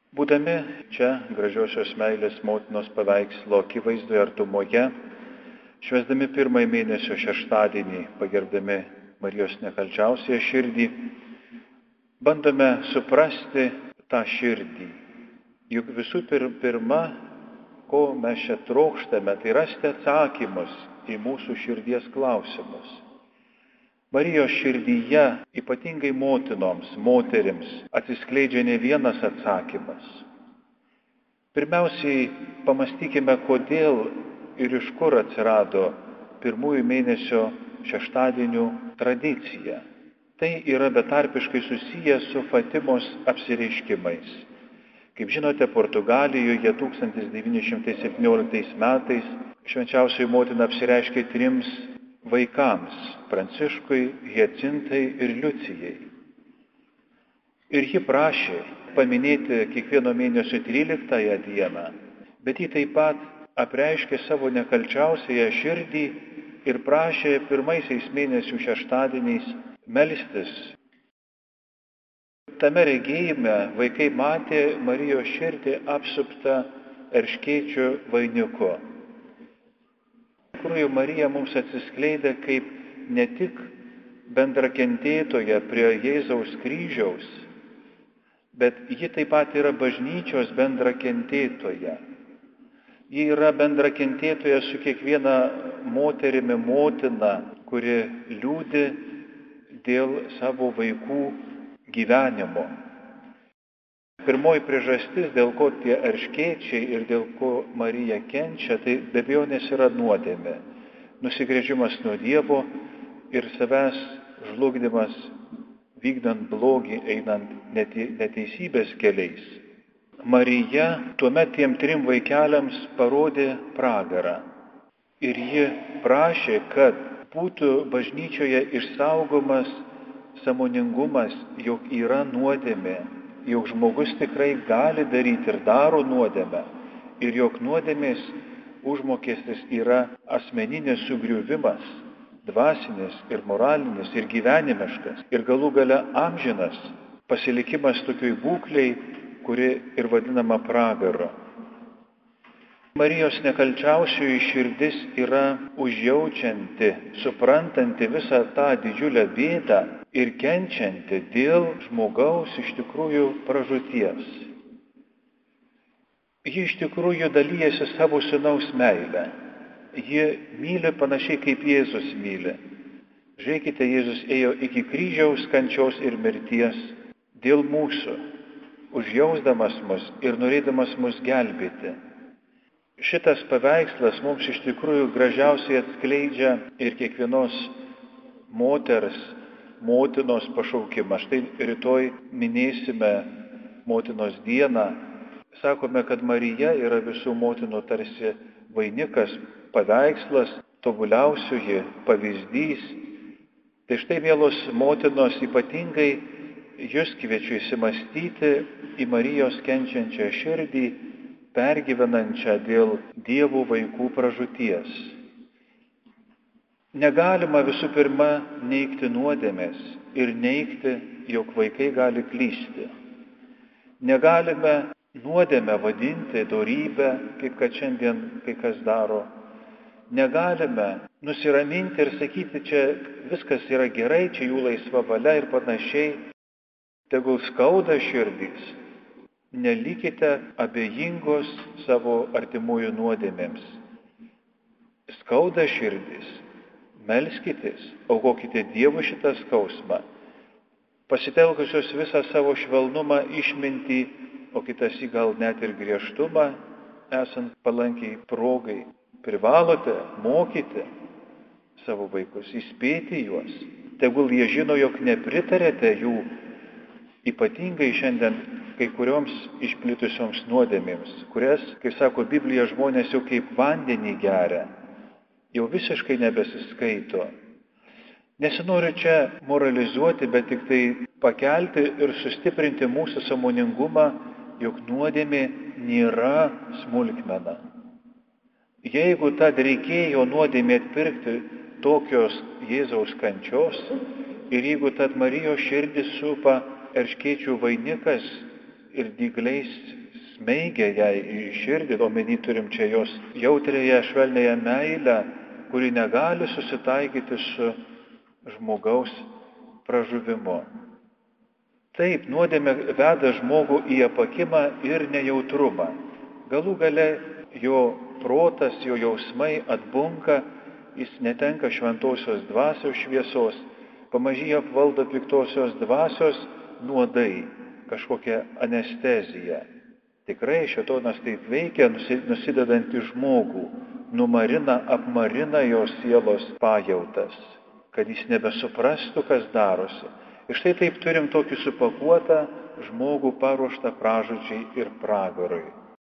Būdami čia gražiosios meilės motinos paveikslo akivaizdoje artumoje, švęsdami pirmąjį mėnesio šeštadienį, pagerbdami Marijos nekalčiausiąją širdį, bandome suprasti tą širdį. Juk visų pirma, ko mes čia trokštame, tai rasti atsakymus į mūsų širdies klausimus. Marijos širdyje, ypatingai motinoms, moterims, atsiskleidžia ne vienas atsakymas. Pirmiausiai pamastykime, kodėl ir iš kur atsirado pirmųjų mėnesio šeštadienių tradicija. Tai yra betarpiškai susiję su Fatimos apsireiškimais. Kaip žinote, Portugalijoje 1917 metais švenčiausioji motina apsireiškė 3 vaikams – Pranciškui, Hiacintai ir Liucijai. Ir ji prašė paminėti kiekvieno mėnesio 13 dieną, bet ji taip pat apreiškė savo nekalčiausiąją širdį ir prašė pirmaisiais mėnesių šeštadieniais melstis. Tame regėjime vaikai matė Marijos širdį apsuptą erškėčių vainiku. Iš tikrųjų, Marija mums atsiskleidė kaip ne tik bendrakentėtoja prie Jėzaus kryžiaus, bet ji taip pat yra bažnyčios bendrakentėtoja. Ji yra bendrakentėtoja su kiekviena moterimi motina, kuri liūdi dėl savo vaikų gyvenimo. Pirmoji priežastis, dėl ko tie erškėčiai ir dėl ko Marija kenčia, tai be abejonės yra nuodėmė. Nusigręžimas nuo Dievo ir savęs žlugdymas, vykdant blogį, einant neteisybės keliais. Marija tuomet tiem 3 vaikeliams parodė pragarą. Ir ji prašė, kad būtų bažnyčioje išsaugomas sąmoningumas, jog yra nuodėmė, jog žmogus tikrai gali daryti ir daro nuodėmę, ir jog nuodėmės užmokestis yra asmeninis sugriuvimas, dvasinis ir moralinis ir gyvenimiškas, ir galų gale amžinas pasilikimas tokioj būklei, kuri ir vadinama pragaru. Marijos nekalčiausioji širdis yra užjaučianti, suprantanti visą tą didžiulę bėdą ir kenčianti dėl žmogaus iš tikrųjų pražūties. Ji iš tikrųjų dalyjasi savo sūnaus meilę. Ji myli panašiai kaip Jėzus myli. Žiūrėkite, Jėzus ėjo iki kryžiaus kančios ir mirties dėl mūsų, užjausdamas mus ir norėdamas mus gelbėti. Šitas paveikslas mums iš tikrųjų gražiausiai atskleidžia ir kiekvienos moters, motinos pašaukimą. Štai rytoj minėsime motinos dieną. Sakome, kad Marija yra visų motinų tarsi vainikas, paveikslas, tobuliausioji pavyzdys. Tai štai, mielos motinos, ypatingai jūs kviečiu įsimastyti į Marijos kenčiančią širdį, pergyvenančią dėl Dievo vaikų pražūties. Negalima visų pirma neigti nuodėmės ir neigti, jog vaikai gali klysti. Negalime nuodėmę vadinti dorybę, kaip kad šiandien kai kas daro. Negalime nusiraminti ir sakyti, čia viskas yra gerai, čia jų laisva valia ir panašiai. Tegul skauda širdys. Nelikite abejingos savo artimųjų nuodėmėms. Skauda širdis, melskitės, aukokite Dievui šitą skausmą. Pasitelkusios visą savo švelnumą, išmintį, o kitas į gal net ir griežtumą, esant palankiai progai, privalote mokyti savo vaikus, įspėti juos. Tegul jie žino, jog nepritarėte jų ypatingai šiandien kai kurioms išplitusioms nuodėmėms, kurias, kaip sako Biblija, žmonės jau kaip vandenį geria, jau visiškai nebesiskaito. Nesinoriu čia moralizuoti, bet tik tai pakelti ir sustiprinti mūsų sąmoningumą, jog nuodėmė nėra smulkmena. Jeigu tad reikėjo nuodėmė atpirkti tokios Jėzaus kančios ir jeigu tad Marijos širdį supa erškėčių vainikas ir dygliais smeigia jai į širdį, omeny turim čia jos jautrėje, švelnėje meilę, kuri negali susitaikyti su žmogaus pražuvimu. Taip, nuodėmė veda žmogų į apakimą ir nejautrumą. Galų gale jo protas, jo jausmai atbunka, jis netenka šventosios dvasios šviesos, pamažy apvaldo piktosios dvasios nuodai, kažkokia anestezija. Tikrai šėtonas taip veikia, nusidedant į žmogų, numarina, apmarina jo sielos pajautas, kad jis nebesuprastų, kas darosi. Ir štai taip turim tokį supakuotą žmogų paruoštą pražūčiai ir pragarui.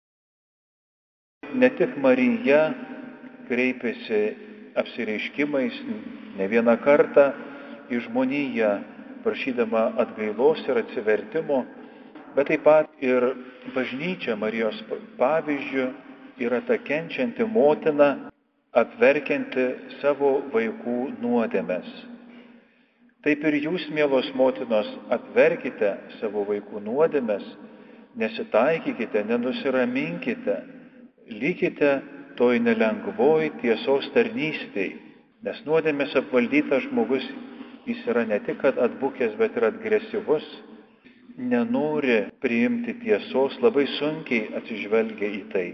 Ne tik Marija kreipėsi apsireiškimais ne vieną kartą į žmoniją, prašydama atgailos ir atsivertimo, bet taip pat ir bažnyčia Marijos pavyzdžiu yra ta kenčianti motina, apverkianti savo vaikų nuodėmes. Taip ir jūs, mielos motinos, apverkite savo vaikų nuodėmes, nesitaikykite, nenusiraminkite, likite toj nelengvoj tiesos tarnystėj, nes nuodėmės apvaldytas žmogus, jis yra ne tik atbukęs, bet ir agresyvus, nenori priimti tiesos, labai sunkiai atsižvelgia į tai.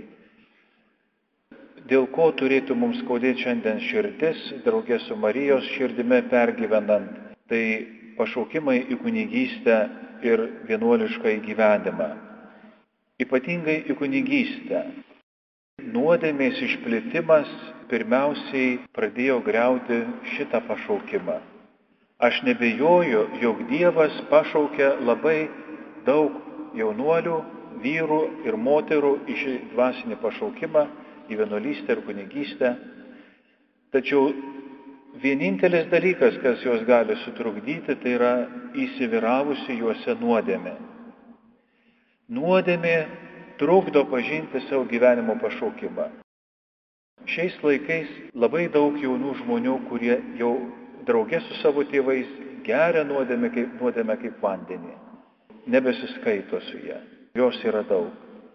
Dėl ko turėtų mums skaudėti šiandien širdis, draugė su Marijos širdime pergyvenant, tai pašaukimai į kunigystę ir vienuolišką gyvenimą. Ypatingai į kunigystę. Nuodėmės išplitimas pirmiausiai pradėjo griauti šitą pašaukimą. Aš nebejoju, jog Dievas pašaukia labai daug jaunuolių, vyrų ir moterų į šį dvasinį pašaukimą, į vienuolystę ir kunigystę. Tačiau vienintelis dalykas, kas juos gali sutrukdyti, tai yra įsivyravusi juose nuodėmė. Nuodėmė trukdo pažinti savo gyvenimo pašaukimą. Šiais laikais labai daug jaunų žmonių, kurie jau draugė su savo tėvais geria nuodėmę kaip vandenį. Nebesiskaito su ją. Jos yra daug.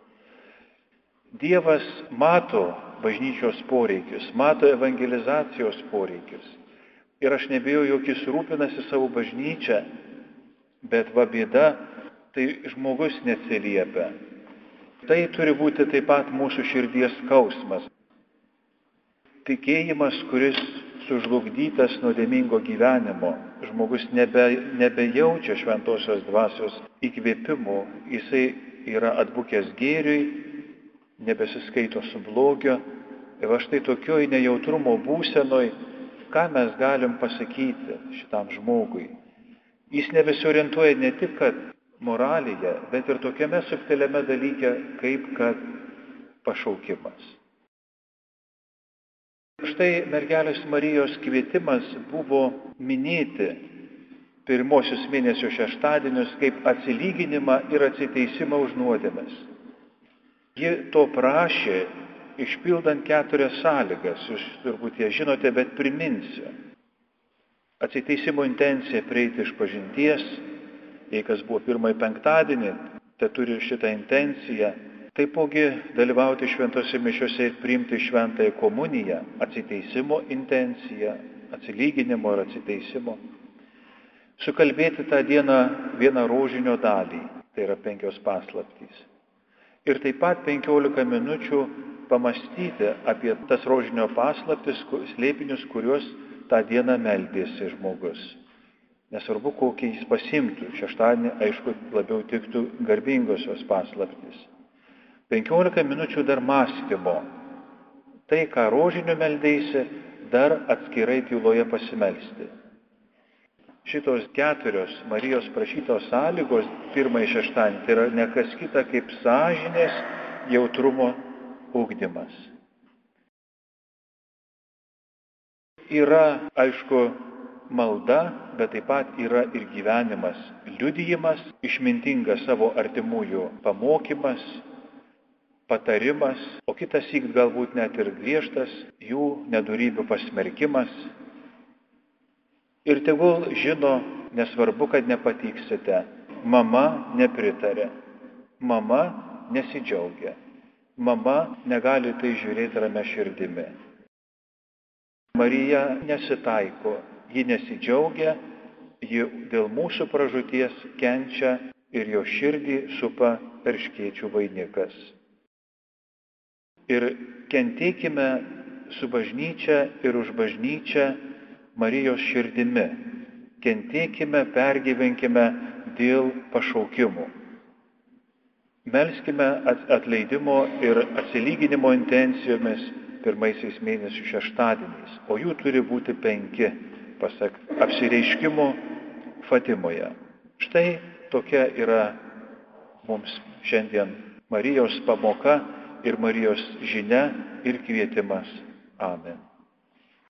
Dievas mato bažnyčios poreikius, mato evangelizacijos poreikius. Ir aš nebijoju, jog jis rūpinasi savo bažnyčią, bet va bėda, tai žmogus neatsiliepia. Tai turi būti taip pat mūsų širdies skausmas. Tikėjimas, kuris sužlugdytas nuodėmingo gyvenimo, žmogus nebejaučia šventosios dvasios įkvėpimo, jisai yra atbukęs gėriui, nebesiskaito su blogio. Ir štai tokioj nejautrumo būsenoj, ką mes galim pasakyti šitam žmogui. Jis nebesiorientuoja ne tik kad moralėje, bet ir tokiame subtiliame dalyke, kaip kad pašaukimas. Štai mergelės Marijos kvietimas buvo minėti pirmosius mėnesio šeštadienius kaip atsilyginimą ir atsiteisimą už nuodėmes. Ji to prašė, išpildant 4 sąlygas, jūs turbūt ją žinote, bet priminsiu. Atsiteisimo intencija prieiti iš pažinties, jei kas buvo pirmąjį penktadienį, tai turi šitą intenciją. Taipogi dalyvauti šventose mišiose ir priimti šventąją komuniją, atsiteisimo intenciją, atsilyginimo ir atsiteisimo. Sukalbėti tą dieną vieną rožinio dalį, tai yra 5 paslaptys. Ir taip pat 15 minučių pamastyti apie tas rožinio paslaptis, slėpinius, kuriuos tą dieną meldėsi žmogus. Nesvarbu, kokį jis pasimtų. Šeštadienį, aišku, labiau tiktų garbingosios paslaptys. 15 minučių dar mąstymo. Tai, ką rožiniu meldėsi, dar atskirai tyloje pasimelsti. Šitos 4 Marijos prašytos sąlygos pirmąjį šeštadienį tai yra nekas kita kaip sąžinės jautrumo ugdymas. Yra, aišku, malda, bet taip pat yra ir gyvenimas, liudijimas, išmintingas savo artimųjų pamokymas, patarimas, o kitas syk galbūt net ir griežtas jų nedorybių pasmerkimas. Ir tegul žino, nesvarbu, kad nepatiksite, mama nepritarė, mama nesidžiaugia. Mama negali tai žiūrėti ramia širdimi. Marija nesitaiko, ji nesidžiaugia, ji dėl mūsų pražūties kenčia ir jo širdį supa erškėčių vainikas. Ir kentėkime su bažnyčia ir už bažnyčią Marijos širdimi. Kentėkime, pergyvenkime dėl pašaukimų. Melskime atleidimo ir atsilyginimo intencijomis pirmaisiais mėnesių šeštadieniais, o jų turi būti 5, pasak apsireiškimo Fatimoje. Štai tokia yra mums šiandien Marijos pamoka ir Marijos žinia ir kvietimas. Amen.